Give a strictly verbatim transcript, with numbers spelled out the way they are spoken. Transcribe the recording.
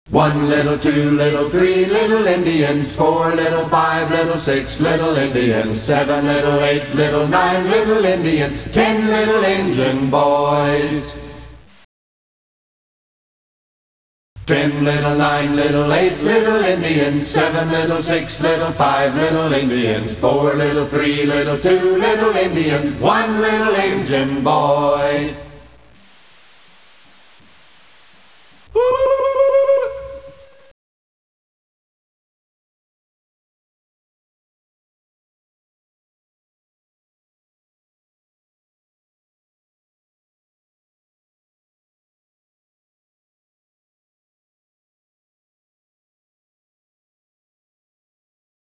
One little, two little, three little Indians, four little, five little, six little Indians, seven little, eight little, nine little Indians, ten little Injun boys. Ten little, nine little, eight little Indians, seven little, six little, five little Indians, four little, three little, two little Indians, one little Injun boy.